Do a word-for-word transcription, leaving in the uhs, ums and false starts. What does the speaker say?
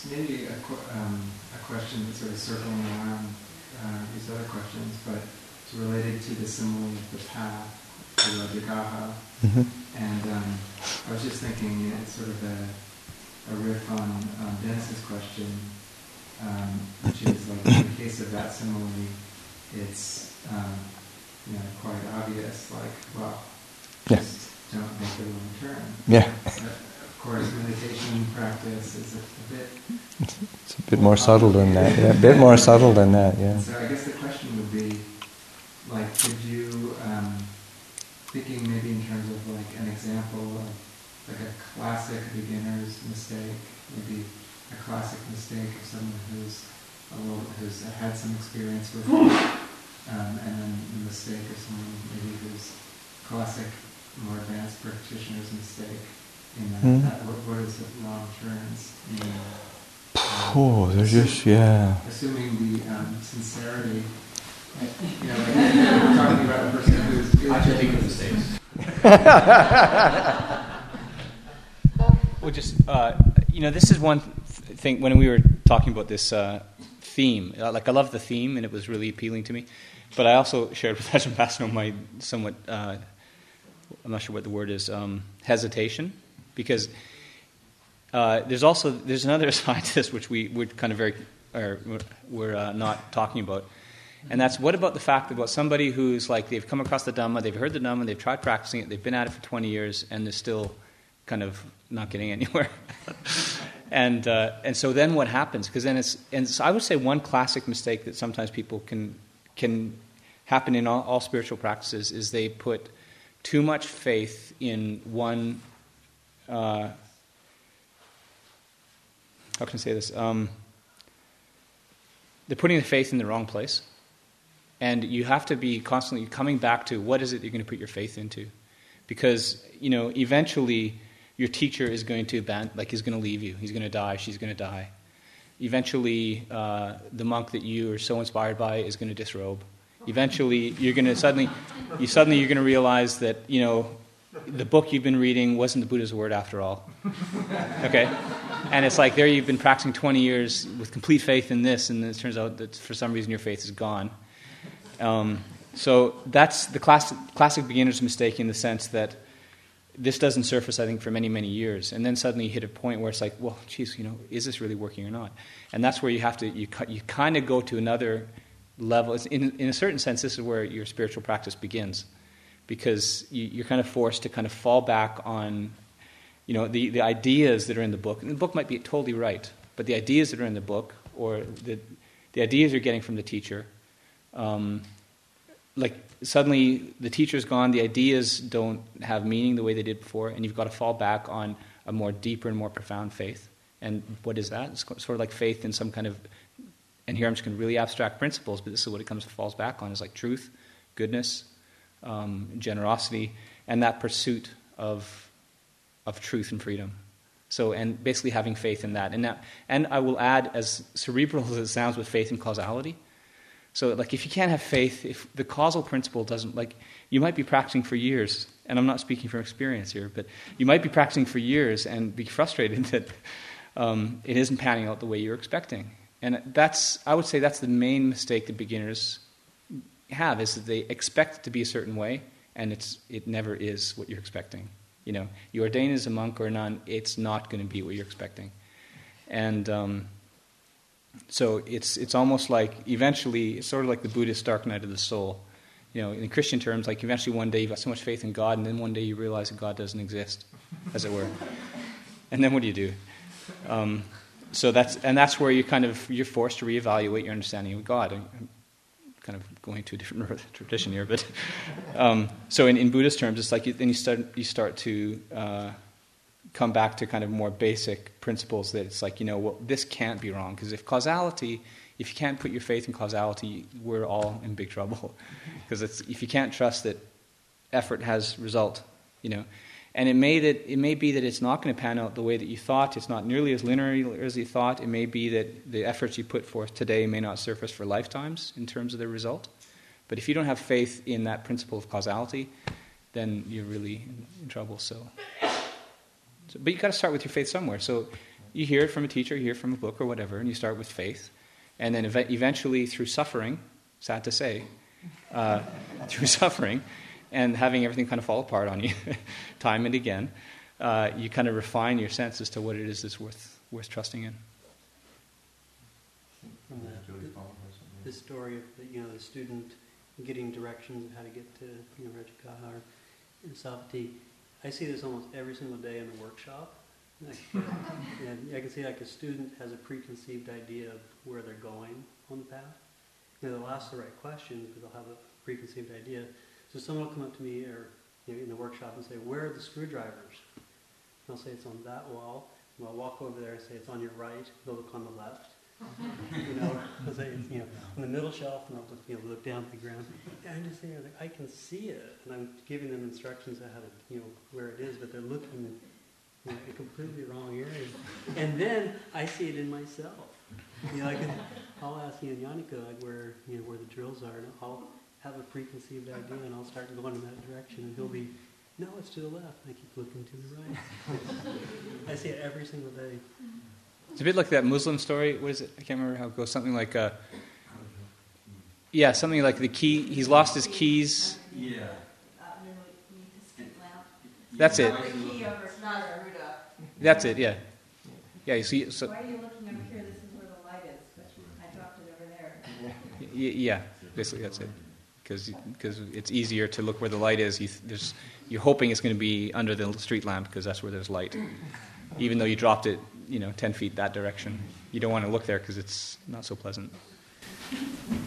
maybe a, qu- um, a question that's sort of circling around uh, these other questions, but it's related to the simile of the path, the Rajagaha. Mm-hmm. And um, I was just thinking, you know, it's sort of a, a riff on um, Dennis's question, um, which is like in the case of that simile, it's um, you know quite obvious, like, well, yeah. just don't make the wrong turn. Yeah. But of course, meditation practice is a, a bit. It's a bit more subtle than that. Yeah, a bit more subtle than that. Yeah. So I guess the question would be, like, could you, um, thinking maybe in terms of like an example of like a classic beginner's mistake, maybe a classic mistake of someone who's a little, who's had some experience with it, um, and then the mistake of someone maybe who's classic, more advanced practitioner's mistake. In that, Mm. that what, what is the wrong turns mean? Oh, they're just yeah. Assuming the um, sincerity. You know, like, we're talking about a person who's... I should think of mistakes. Well, just, uh, you know, this is one th- thing, when we were talking about this uh, theme, uh, like I love the theme and it was really appealing to me, but I also shared with Ajahn Pasanno my somewhat, uh, I'm not sure what the word is, um, hesitation, because uh, there's also, there's another side to this which we, we're kind of very, or we're uh, not talking about. And that's, what about the fact about somebody who's like, they've come across the Dhamma, they've heard the Dhamma, they've tried practicing it, they've been at it for twenty years, and they're still kind of not getting anywhere. and uh, and so then what happens? Because then it's, and so I would say one classic mistake that sometimes people can can happen in all, all spiritual practices is they put too much faith in one, uh, how can I say this? Um, they're putting the faith in the wrong place. And you have to be constantly coming back to what is it you're going to put your faith into, because you know eventually your teacher is going to abandon, like he's going to leave you, he's going to die, she's going to die. Eventually, uh, the monk that you are so inspired by is going to disrobe. Eventually, you're going to suddenly, you suddenly you're going to realize that you know the book you've been reading wasn't the Buddha's word after all. Okay, and it's like there you've been practicing twenty years with complete faith in this, and it turns out that for some reason your faith is gone. Um, so that's the classic, classic beginner's mistake in the sense that this doesn't surface, I think, for many, many years. And then suddenly you hit a point where it's like, well, geez, you know, is this really working or not? And that's where you have to, you, you kind of go to another level. It's in, in a certain sense, this is where your spiritual practice begins. Because you, you're kind of forced to kind of fall back on, you know, the, the ideas that are in the book. And the book might be totally right, but the ideas that are in the book, or the, the ideas you're getting from the teacher, Um, like suddenly the teacher's gone, the ideas don't have meaning the way they did before, and you've got to fall back on a more deeper and more profound faith. And what is that? It's sort of like faith in some kind of, and here I'm just going to really abstract principles, but this is what it comes falls back on, is like truth, goodness, um, generosity, and that pursuit of of truth and freedom. So, and basically having faith in that. And that, and I will add, as cerebral as it sounds, with faith in causality. So, like, if you can't have faith, if the causal principle doesn't, like, you might be practicing for years, and I'm not speaking from experience here, but you might be practicing for years and be frustrated that um, it isn't panning out the way you're expecting. And that's, I would say that's the main mistake that beginners have, is that they expect it to be a certain way, and it's it never is what you're expecting. You know, you ordain as a monk or a nun, it's not going to be what you're expecting. And um, so it's it's almost like eventually, it's sort of like the Buddhist dark night of the soul. You know, in Christian terms, like eventually one day you've got so much faith in God, and then one day you realize that God doesn't exist, as it were. And then what do you do? Um, so that's and that's where you kind of you're forced to reevaluate your understanding of God. I'm kind of going to a different tradition here, but um, so in, in Buddhist terms, it's like you, then you start you start to uh, come back to kind of more basic principles that it's like, you know, well, this can't be wrong, because if causality, if you can't put your faith in causality, we're all in big trouble, because it's if you can't trust that effort has result, you know. And it may that it may be that it's not going to pan out the way that you thought. It's not nearly as linear as you thought. It may be that the efforts you put forth today may not surface for lifetimes in terms of the result. But if you don't have faith in that principle of causality, then you're really in, in trouble. So, so but you got to start with your faith somewhere. So, you hear it from a teacher, you hear it from a book or whatever, and you start with faith. And then ev- eventually through suffering, sad to say, uh, through suffering and having everything kind of fall apart on you time and again, uh, you kind of refine your sense as to what it is that's worth worth trusting in. From the, the, the story of the, you know, the student getting directions of how to get to, you know, Rajagaha or in Savatthi, I see this almost every single day in the workshop. Like, uh, and I can see like a student has a preconceived idea of where they're going on the path. You know, they'll ask the right questions, but they'll have a preconceived idea. So someone will come up to me or, you know, in the workshop and say, "Where are the screwdrivers?" And I'll say, "It's on that wall." And I'll walk over there and say, "It's on your right." They'll look on the left. You know, I'll say, it's, you know, on the middle shelf, and I'll just, you know, look down at the ground. And I just say, like, I can see it, and I'm giving them instructions on how to, you know, where it is, but they're looking in, you know, a completely wrong area. And then I see it in myself. You know, I can, I'll ask you and Yannicka, like, where, you know, where the drills are, and I'll have a preconceived idea, and I'll start going in that direction, and he'll be, "No, it's to the left." And I keep looking to the right. I see it every single day. It's a bit like that Muslim story. What is it? I can't remember how it goes. Something like, uh, yeah, something like the key. He's lost his keys. Yeah. That's it. That's it. Yeah. Yeah. You see. So, why are you looking over here? This is where the light is. But I dropped it over there. y- yeah. Basically, that's it. Because because it's easier to look where the light is. You, there's, you're hoping it's going to be under the street lamp because that's where there's light. Even though you dropped it, you know, ten feet that direction. You don't want to look there because it's not so pleasant.